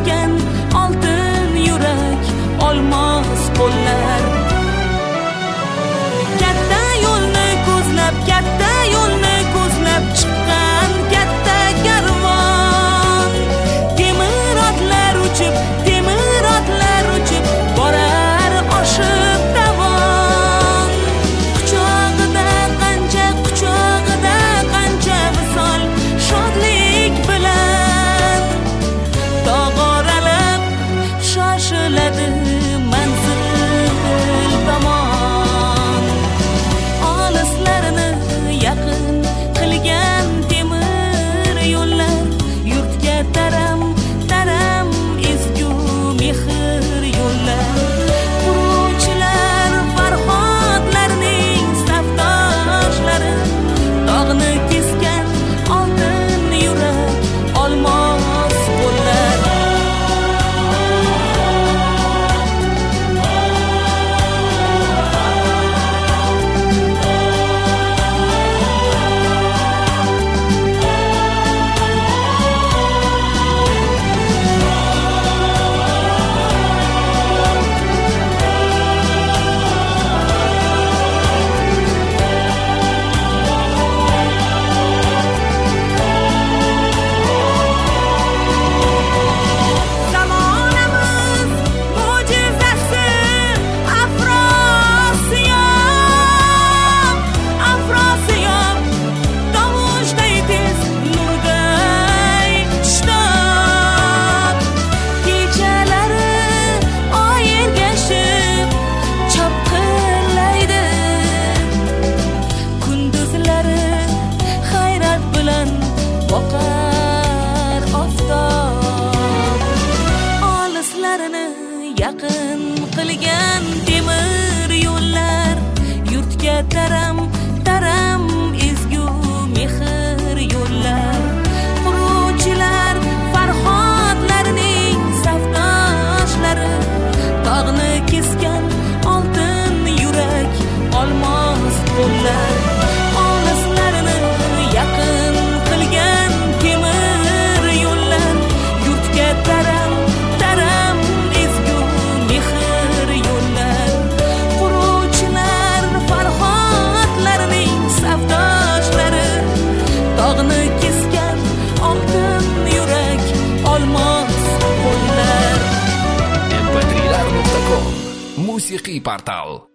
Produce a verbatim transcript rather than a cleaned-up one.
kesgan oltin yurak, olmos qo'llar. Katta yo'lni ko'zlab, katta yo'lni ko'zlab chiqqan katta karvon. Temir otlar uchib, temir otlar uchib borar oshib davon. Quchog'ida qancha, quchog'ida qancha visol, shodlik bilan tog' oralab shoshiladi manzil tomon. Olislarini yaqin qilgan temir yo'llar, yurtga taram taram ezgu mehr yo'llar. Quruvchilar farhodlarning safdoshlari, tog'ni kesgan oltin yurak, olmos qo'llar. Zamonamiz mo'jizasi Afrosiyob, Afrosiyob, tovushday tez, nurday shitob. Kechalari oy ergashib chopqillaydi, kunduzlari hayrat bilan boqar oftob. Olislarini yaqin qilgan temir yo'llar, yurtga taram taram ezgu mehr yo'llar. Quruvchilar farhodlarning safdoshlari, tog'ni kesgan oltin yurak, olmos qo'llar. Olislarini yaqin qilgan temir yo'llar, yurtga taram taram ezgu mehr yo'llar. Quruvchilar farhodlarning safdoshlari, tog'ni kesgan oltin yurak, olmos qo'llar. em pe tri lar nuqta com musiqiy portal.